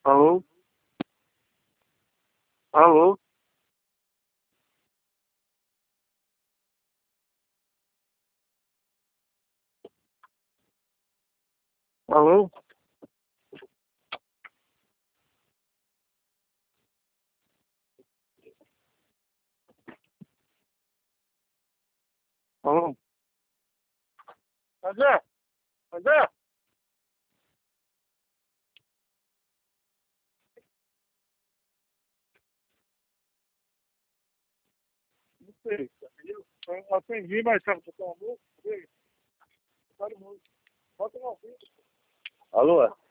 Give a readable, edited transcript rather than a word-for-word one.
Alô? Alô? Alô? Alô? André? André? Não sei. Eu atendi, mas sabe que eu tô uma música? Bota uma música. Alô?